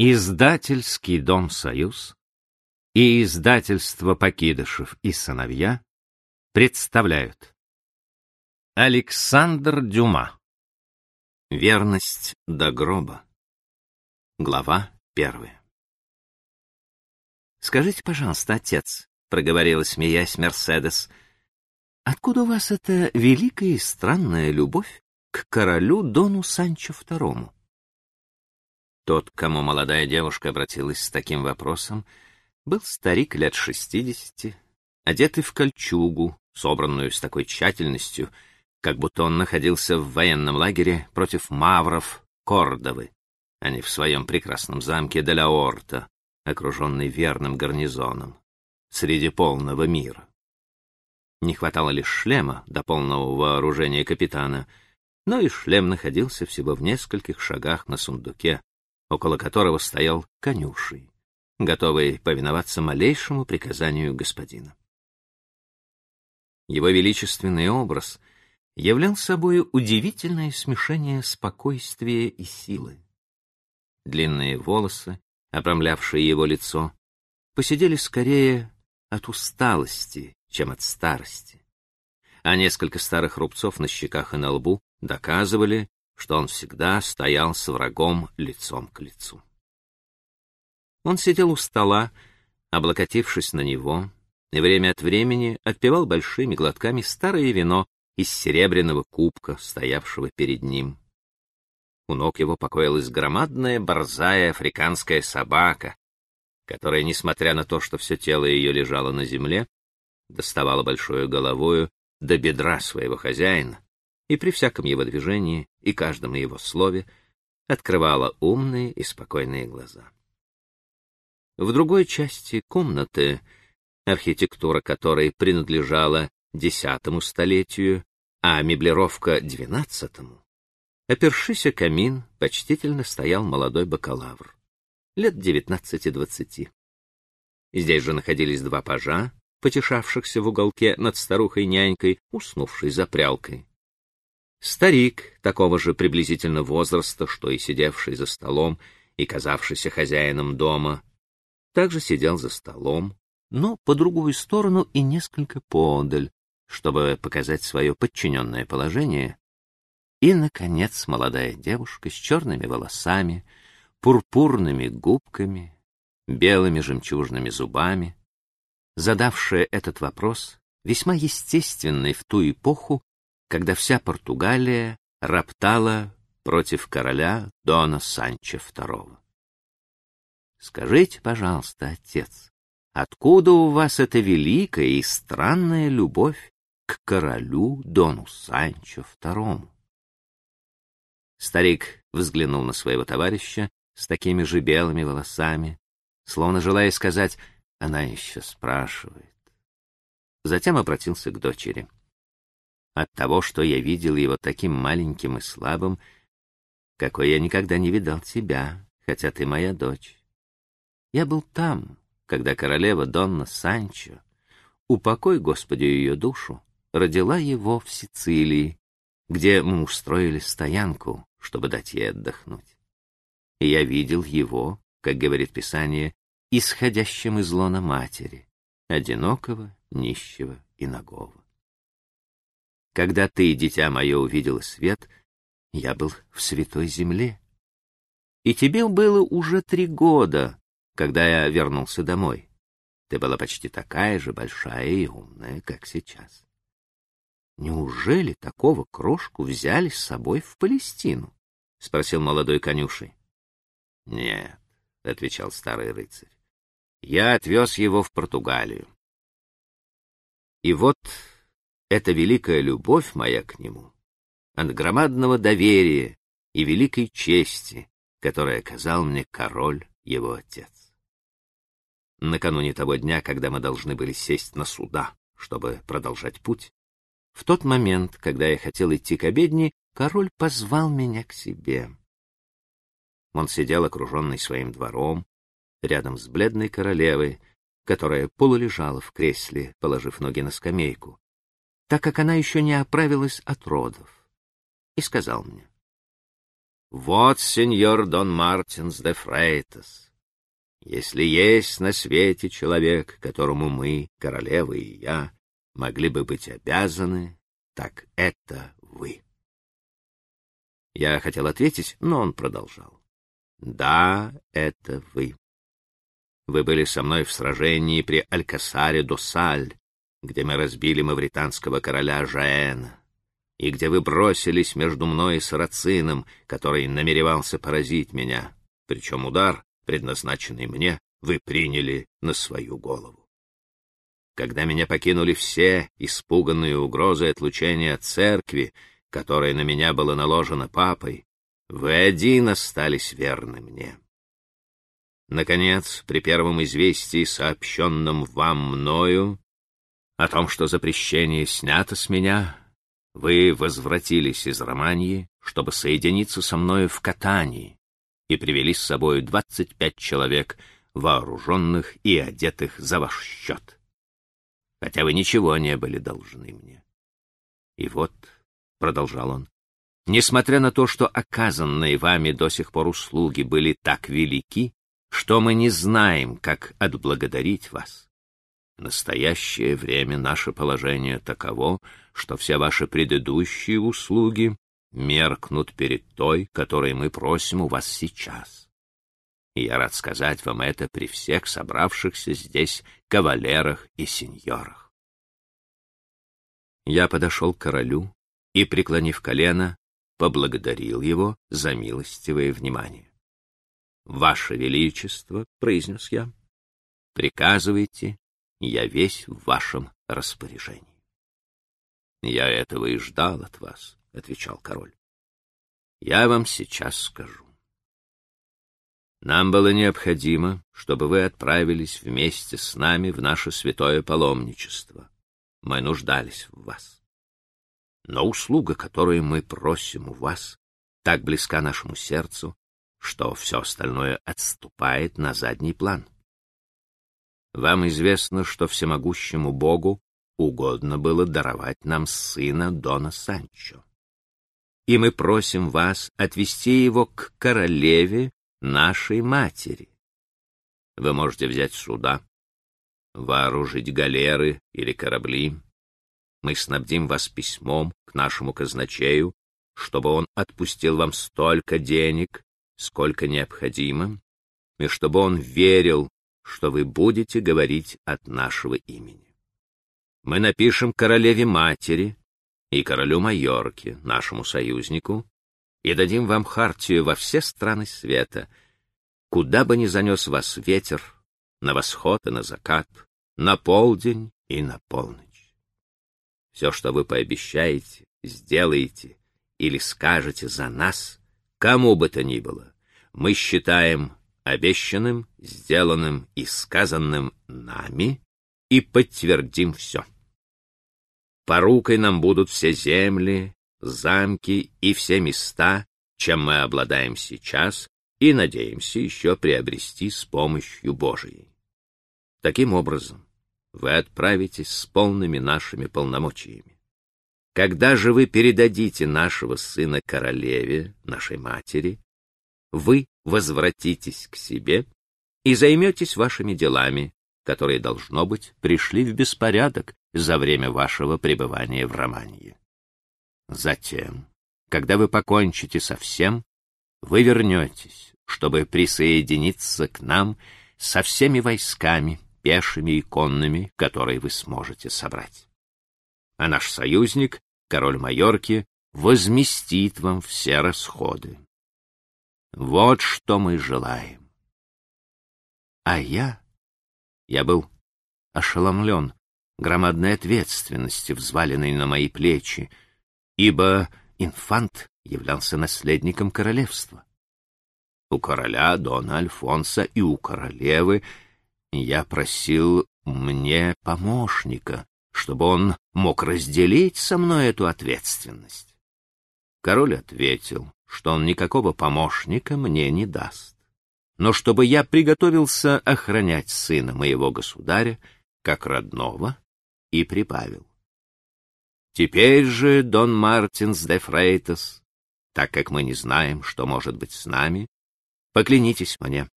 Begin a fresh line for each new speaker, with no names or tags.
Издательский дом «Союз» и издательство «Покидышев и сыновья» представляют Александр Дюма. Верность до гроба. Глава 1. «Скажите, пожалуйста, отец, — проговорила, смеясь, Мерседес, — откуда у вас эта великая и странная любовь к королю Дону Санчо II?» Тот, к кому молодая девушка обратилась с таким вопросом, был старик лет 60, одетый в кольчугу, собранную с такой тщательностью, как будто он находился в военном лагере против мавров Кордовы, а не в своем прекрасном замке де-ля-Орта, окруженный верным гарнизоном, среди полного мира. Не хватало лишь шлема до полного вооружения капитана, но и шлем находился всего в нескольких шагах на сундуке, около которого стоял конюший, готовый повиноваться малейшему приказанию господина. Его величественный образ являл собой удивительное смешение спокойствия и силы. Длинные волосы, обрамлявшие его лицо, поседели скорее от усталости, чем от старости, а несколько старых рубцов на щеках и на лбу доказывали, что он всегда стоял с врагом лицом к лицу. Он сидел у стола, облокотившись на него, и время от времени отпивал большими глотками старое вино из серебряного кубка, стоявшего перед ним. У ног его покоилась громадная борзая африканская собака, которая, несмотря на то, что все тело ее лежало на земле, доставала большой головою до бедра своего хозяина, и при всяком его движении и каждом его слове открывала умные и спокойные глаза. В другой части комнаты, архитектура которой принадлежала X столетию, а меблировка XII, опершись о камин, почтительно стоял молодой бакалавр, лет 19-20. Здесь же находились два пажа, потешавшихся в уголке над старухой-нянькой, уснувшей за прялкой. Старик, такого же приблизительно возраста, что и сидевший за столом и казавшийся хозяином дома, также сидел за столом, но по другую сторону и несколько поодаль, чтобы показать свое подчиненное положение. И, наконец, молодая девушка с черными волосами, пурпурными губками, белыми жемчужными зубами, задавшая этот вопрос, весьма естественный в ту эпоху, когда вся Португалия роптала против короля Дона Санчо II. «Скажите, пожалуйста, отец, откуда у вас эта великая и странная любовь к королю Дону Санчо II?» Старик взглянул на своего товарища с такими же белыми волосами, словно желая сказать: «Она еще спрашивает». Затем обратился к дочери. «От того, что я видел его таким маленьким и слабым, какой я никогда не видал тебя, хотя ты моя дочь. Я был там, когда королева Донна Санчо, упокой Господи ее душу, родила его в Сицилии, где мы устроили стоянку, чтобы дать ей отдохнуть. И я видел его, как говорит Писание, исходящим из лона матери, одинокого, нищего и нагого. Когда ты, дитя мое, увидела свет, я был в святой земле. И тебе было уже 3 года, когда я вернулся домой. Ты была почти такая же большая и умная, как сейчас. Неужели такого крошку взяли с собой в Палестину? — спросил молодой конюший. — Нет, — отвечал старый рыцарь, — я отвез его в Португалию. И вот эта великая любовь моя к нему от громадного доверия и великой чести, которую оказал мне король, его отец. Накануне того дня, когда мы должны были сесть на суда, чтобы продолжать путь, в тот момент, когда я хотел идти к обедне, король позвал меня к себе. Он сидел, окруженный своим двором, рядом с бледной королевой, которая полулежала в кресле, положив ноги на скамейку, так как она еще не оправилась от родов, и сказал мне: Вот, сеньор Дон Мартинс де Фрейтас, если есть на свете человек, которому мы, королева и я, могли бы быть обязаны, так это вы. Я хотел ответить, но он продолжал. Да, это вы. Вы были со мной в сражении при Алькасаре-до-Саль, где мы разбили мавританского короля Жаэна, и где вы бросились между мной и сарацином, который намеревался поразить меня, причем удар, предназначенный мне, вы приняли на свою голову. Когда меня покинули все испуганные угрозой отлучения от церкви, которое на меня было наложено папой, вы один остались верны мне. Наконец, при первом известии, сообщенном вам мною, о том, что запрещение снято с меня, вы возвратились из Романьи, чтобы соединиться со мною в Катании, и привели с собой 25 человек, вооруженных и одетых за ваш счет, хотя вы ничего не были должны мне. И вот, — продолжал он, — несмотря на то, что оказанные вами до сих пор услуги были так велики, что мы не знаем, как отблагодарить вас, в настоящее время наше положение таково, что все ваши предыдущие услуги меркнут перед той, которой мы просим у вас сейчас. И я рад сказать вам это при всех собравшихся здесь кавалерах и сеньорах. Я подошел к королю и, преклонив колено, поблагодарил его за милостивое внимание. «Ваше Величество», — произнес я, — «приказывайте, я весь в вашем распоряжении». «Я этого и ждал от вас», — отвечал король. «Я вам сейчас скажу. Нам было необходимо, чтобы вы отправились вместе с нами в наше святое паломничество. Мы нуждались в вас. Но услуга, которую мы просим у вас, так близка нашему сердцу, что все остальное отступает на задний план. Вам известно, что всемогущему Богу угодно было даровать нам сына Дона Санчо. И мы просим вас отвести его к королеве, нашей матери. Вы можете взять суда, вооружить галеры или корабли. Мы снабдим вас письмом к нашему казначею, чтобы он отпустил вам столько денег, сколько необходимо, и чтобы он верил, что вы будете говорить от нашего имени. Мы напишем королеве-матери и королю Майорки, нашему союзнику, и дадим вам хартию во все страны света, куда бы ни занес вас ветер, на восход и на закат, на полдень и на полночь. Все, что вы пообещаете, сделаете или скажете за нас, кому бы то ни было, мы считаем обещанным, сделанным и сказанным нами и подтвердим все. Порукой нам будут все земли, замки и все места, чем мы обладаем сейчас и надеемся еще приобрести с помощью Божией. Таким образом, вы отправитесь с полными нашими полномочиями. Когда же вы передадите нашего сына королеве, нашей матери, вы возвратитесь к себе и займетесь вашими делами, которые, должно быть, пришли в беспорядок за время вашего пребывания в Романье. Затем, когда вы покончите со всем, вы вернетесь, чтобы присоединиться к нам со всеми войсками, пешими и конными, которые вы сможете собрать. А наш союзник, король Майорки, возместит вам все расходы. Вот что мы желаем. А я был ошеломлен громадной ответственностью, взваленной на мои плечи, ибо инфант являлся наследником королевства. У короля Дона Альфонса и у королевы я просил мне помощника, чтобы он мог разделить со мной эту ответственность. Король ответил, что он никакого помощника мне не даст, но чтобы я приготовился охранять сына моего государя как родного, и прибавил: «Теперь же, Дон Мартинс де Фрейтас, Так как мы не знаем, что может быть с нами, поклянитесь мне.